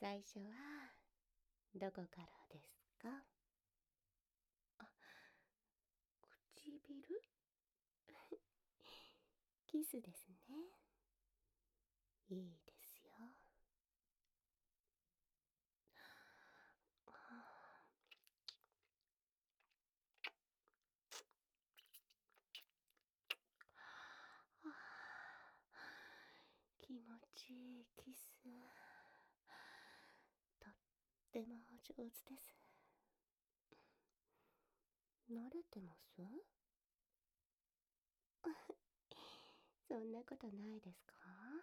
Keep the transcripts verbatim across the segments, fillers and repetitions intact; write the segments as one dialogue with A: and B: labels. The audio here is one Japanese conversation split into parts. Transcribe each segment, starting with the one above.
A: 最初はどこからですか？あ、唇キスですね。いいですよ。気持ちいいキス。とっても上手です。慣れてます？そんなことないですか？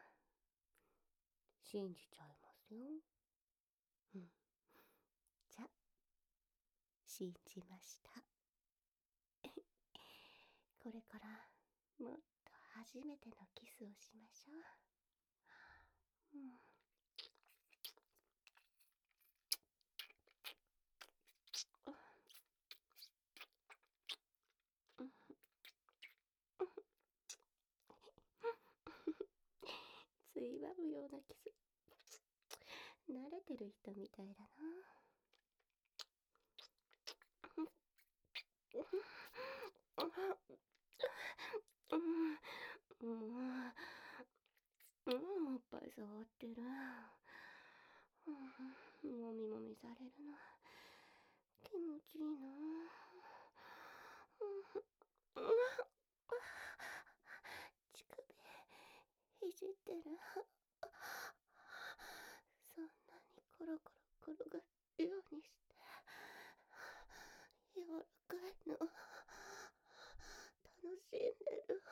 A: 信じちゃいますよ。うん。じゃ、信じました。これからもっと初めてのキスをしましょう。うん。ついばむようなキス。慣れてる人みたいだな。うん、うん、おっぱい触ってる。うん、もみもみされるの気持ちいいな。うん、乳首いじってる。そんなにコロコロ転がるようにして柔らかいの楽しんでる。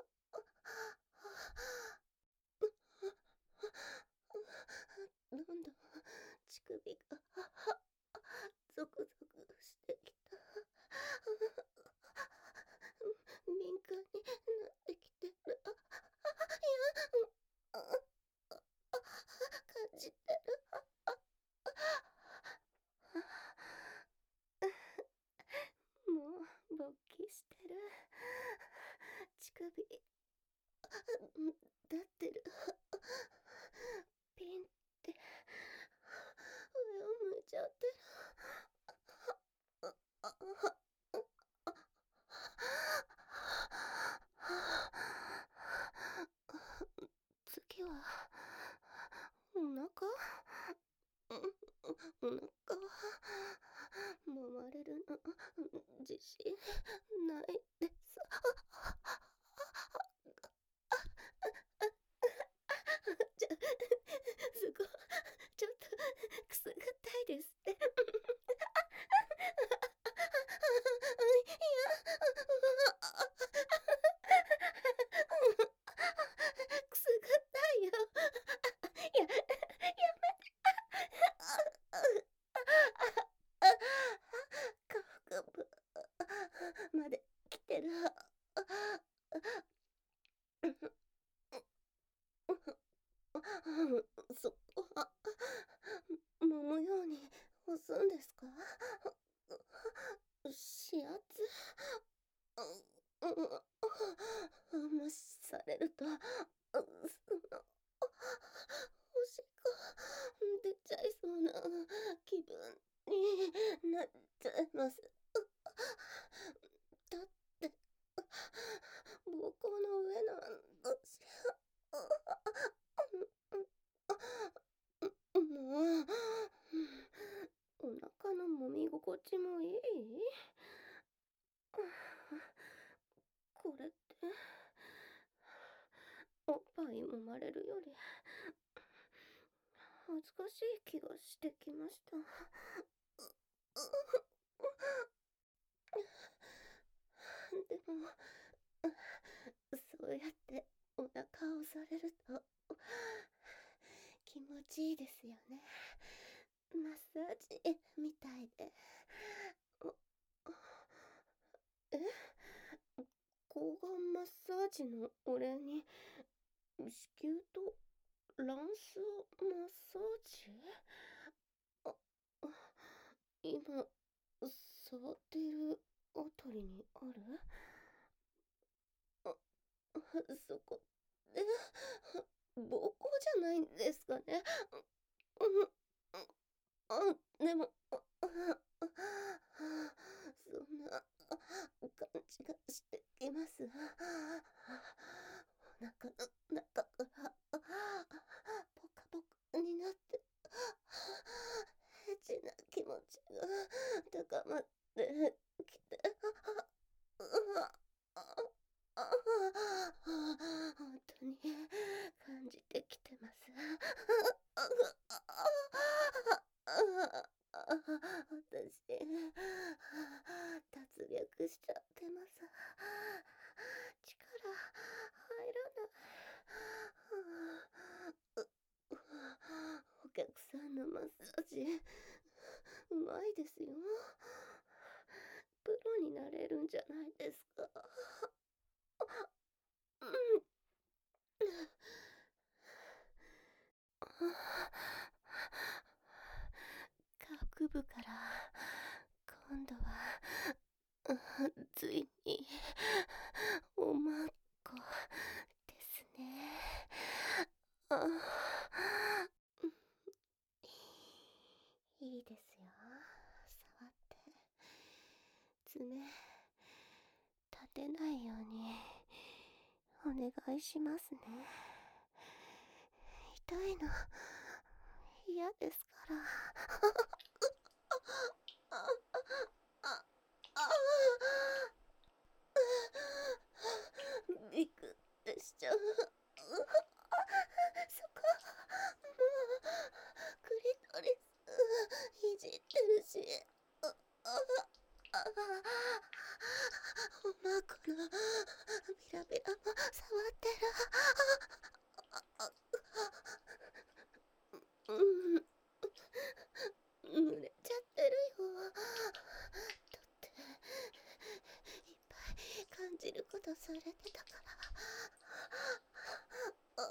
A: どんどん乳首がゾクゾクしてきた。敏感になってきてる。いや、感じてる。もう勃起してる。乳首立ってる。ピンって上を向いちゃってる。次はお腹。お腹揉まれるの自信ないです。じゃ、そこちょっとくすぐったいですって。くすぐったいよ。や、やめて。カフカフまで来てる。そこは揉むように押すんですか？指圧。無視されると、そのおしっこ出ちゃいそうな気分になっちゃいます。だって膀胱の上なんだし。もうお腹の揉み心地もいい。これっておっぱい揉まれるより恥ずかしい気がしてきました。でもそうやってお腹を押されると気持ちいいですよね。マッサージみたいで。え、抗がんマッサージのお礼に子宮と卵巣マッサージ。あ、今触っているあたりにある。あ、そこって膀胱じゃないんですかね。うん、 私、脱力しちゃってます。力入らない。お客さんのマッサージ、うまいですよ。プロになれるんじゃないですか。うん。下腹部から今度はついにおまっこですね。あ、いいですよ。触って爪立てないようにお願いしますね。痛いの嫌ですから。ああああびくってしちゃう。そこ、もう、クリトリス、いじってるし。あ、あ、あ、おまこの、ビラビラも触ってる。うん、濡れちゃってるよ。だって、いっぱい感じることされてたから。あ、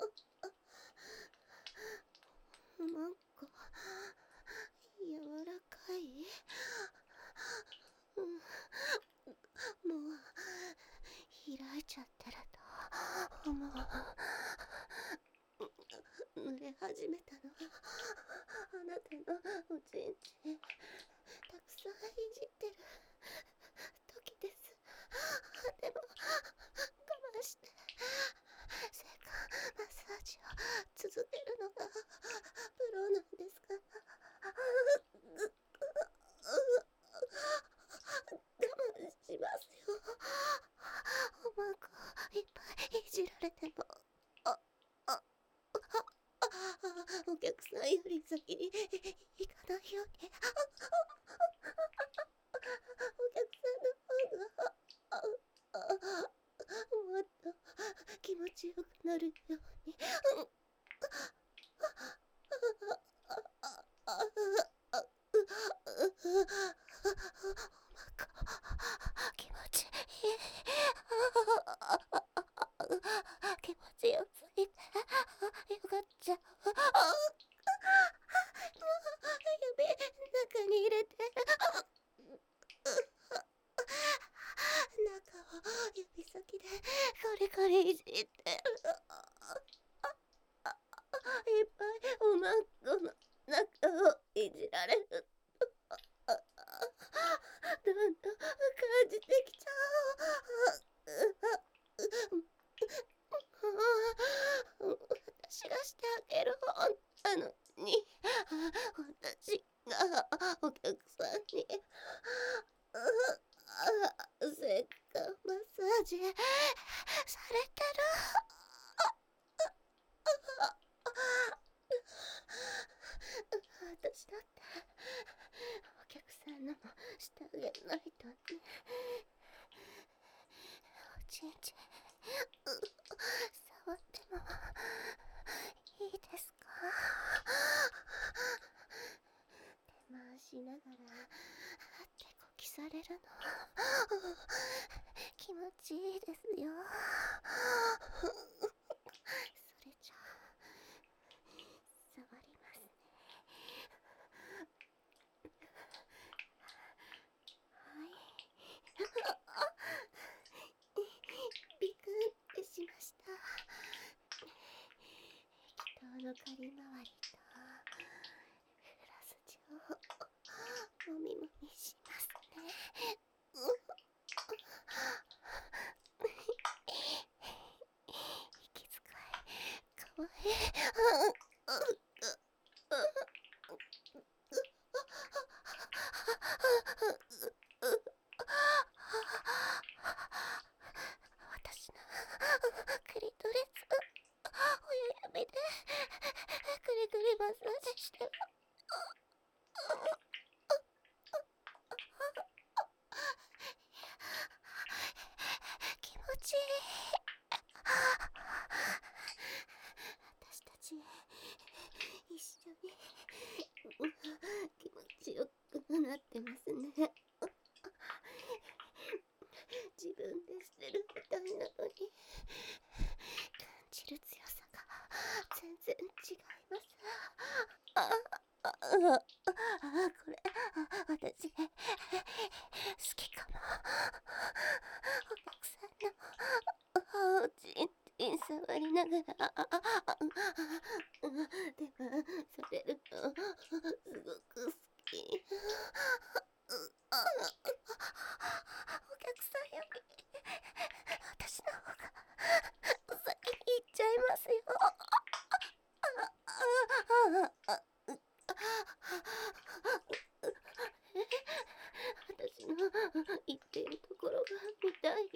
A: おまんこ、柔らかい。うん、もう、開いちゃってると思う。濡れ始めたのは、あなたのおちんちん、たくさんいじってる時です。でも、我慢して、性感マッサージを続けるのがプロなんですから。我慢しますよ。おまんこいっぱいいじられても。あ、あ、あ、お客さんより先に行かないように。お客さんの方が、あ、あ、もっと気持ちよくなるように。気持ちいい。気持ちよすぎてよかっちゃう。もう指中に入れて。中を指先でコリコリいじって。いっぱいおまんこの中をいじられる。だんだん感じてきちゃう。私がしてあげる方なのに、私がお客さんにせっかくマッサージされてる。私だってお客さんのもしてあげないとね。おちんちん触ってもいいですか？手回しながら手こきされるの気持ちいいですよ。それじゃあ触りますね。はい。びくってしました。液糖の狩り回りとフラス状もみもみしますね。息遣いかわいい。私のクリトリス親指でくりくりマッサージして。 なってますね。自分でしてるみたいなのに、感じる強さが全然違います。ああ、ああ、あ、これ、あ、私、好きかも。お客さんの、おちんちん触りながら、ああ、ああ、うん、でも、されると、すごく好き。ああ、お客さんより、私の方が、先に行っちゃいますよ。ああ、ああ、私の言っているところが見たい。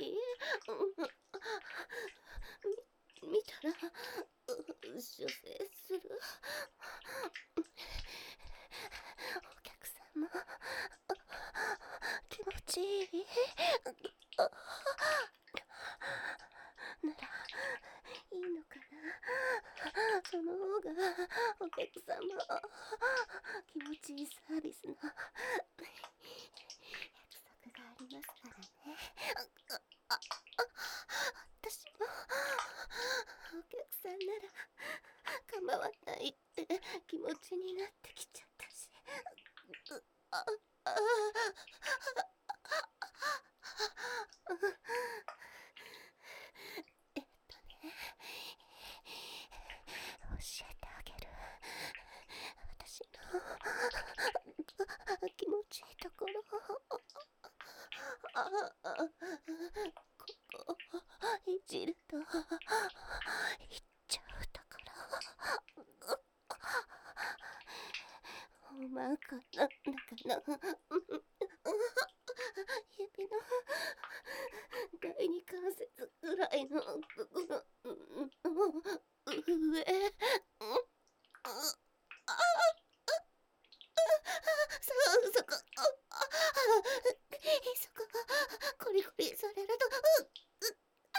A: み見たら、修正する。お客さんも気持ちいい。ならいいのかな。その方がお客さんも気持ちいいサービスの約束がありますからね。あ、あ、私もお客さんなら構わないって気持ちになってきちゃったし。あ、あ、えっとね、教えてあげる。私の気持ちいいところ。ああ、ここいじるといっちゃうところ。おまかの中の指の第二関節ぐらいのところの上。そ、そこ、あ、あ、そこ、コリコリされると、う、う、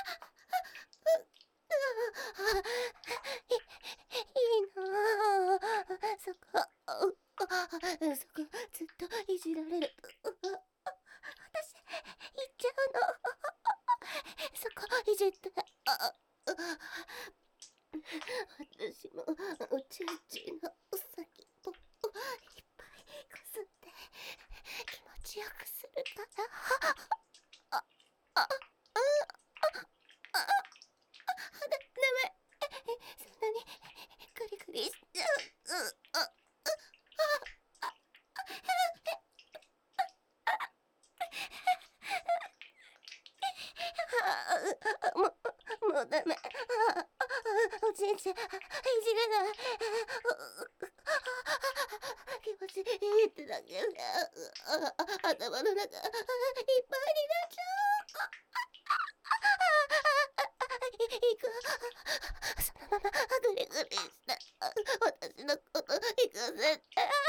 A: あ、い、いいなあ。そこ、あ、そこ、ずっといじられると、私、行っちゃうの。そこ、いじって、あ、私も、おちんちんの先を、いっぱいこすって気持ちよくするから。あ、あ、あ、あ、あ、だ、ダメ。そんなにグリグリしちゃう。う、あ、あ、もう、もうダメ。あ、おちんちんいじれない。気持ちいいってだけで、頭の中いっぱいになっちゃう。いく。そのままグリグリして私のこと行かせて。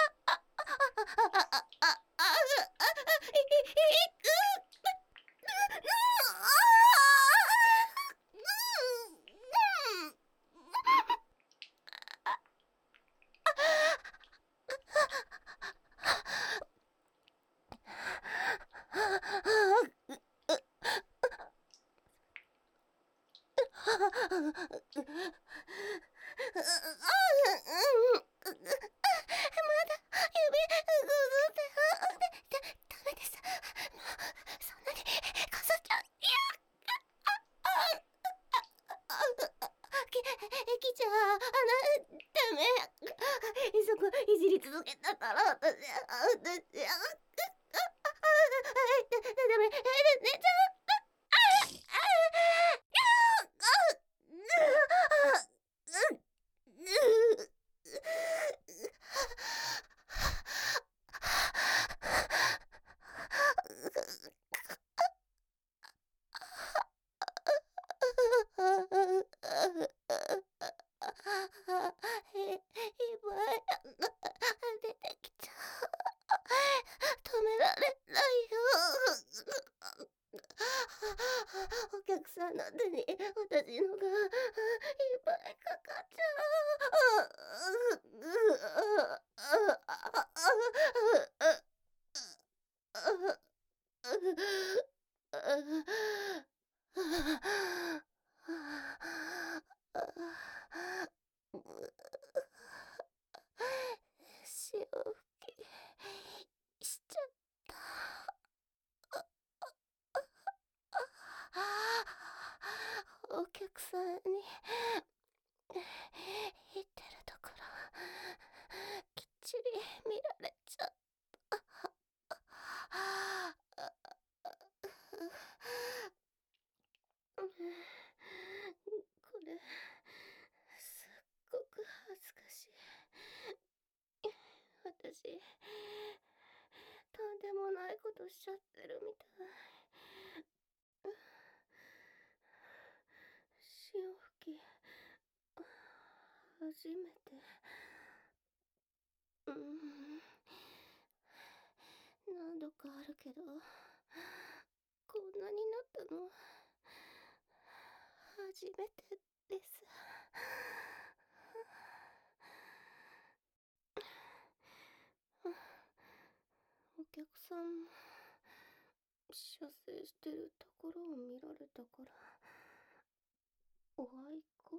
A: そこいじり続けたから私、私、ダメ、寝ちゃう。出てきちゃう。止められないよ。 吹きしちゃった。お客さんに言ってるところきっちり見られちゃった。これすっごく恥ずかしい。私とんでもないことしちゃってるみたい。潮吹き初めて。うーん、何度かあるけど、こんなになったの初めてです。お客さんも射精してるところを見られたからおあいこ。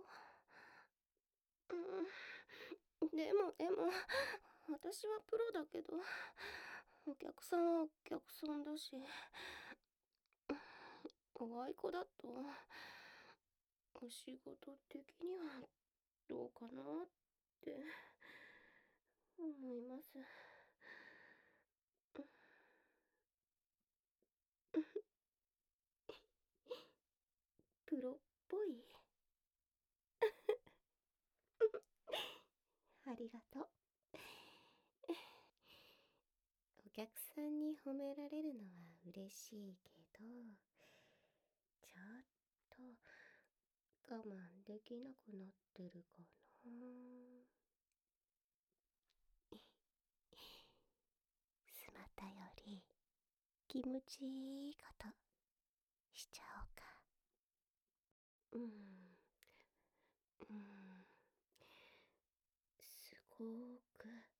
A: うん、でもでも私はプロだけどお客さんはお客さんだし、おあいこだとお仕事的にはどうかなって思います。プロっぽい。ありがとう。お客さんに褒められるのは嬉しいけど、ちょっと我慢できなくなってるかな。スマタより気持ちいいことしちゃおうか。うん、うん、すごく